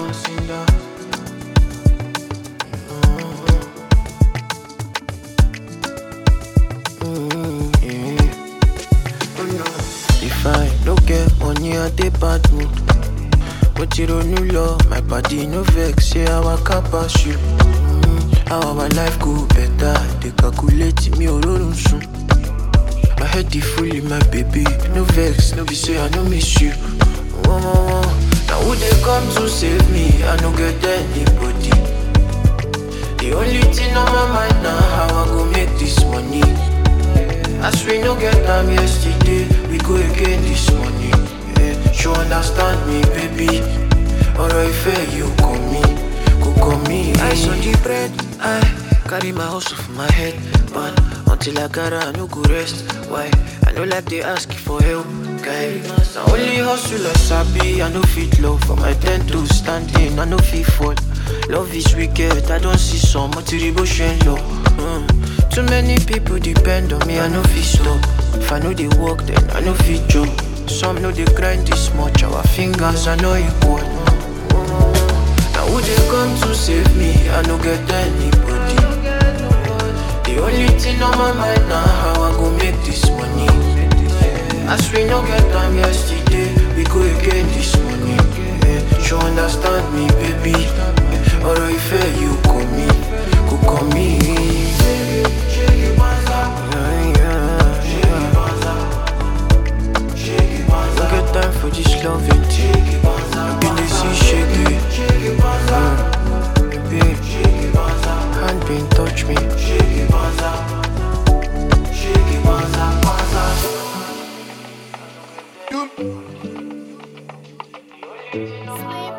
If I don't get money, I dey bad mood. But you don't know love, my body no vex. Say how I can't pass you. How our life go better. They calculate me alone soon. My head is fully my baby. No vex, no be say I no miss you. Now who they come to save me? I no get anybody. The only thing on my mind now how I go make this money. As we no get time yesterday, we go again this morning. You understand me, baby? Alright, fair, you call me, go call me. Eyes on the bread, I carry my hustle for my head. But until I got I no go rest. Why? I know like they ask for help, guy. Now only hustle I sabi, I no fit love. For my 10 to standing, I no fit fall. Love is wicked, I don't see some motivation low. Too many people depend on me, I no fit stop. If I know they work, then I no fit job. Some know they grind this much, our fingers are not equal. Now who they come to save me? I no get anybody. The only thing on my mind now how I go make this money. As we no get time yesterday, we go again this morning. You understand me, baby? Alright, fair, you call me, go call me. No get time for this loving thing. I been dey see shake baby, hand been touch me. Sweet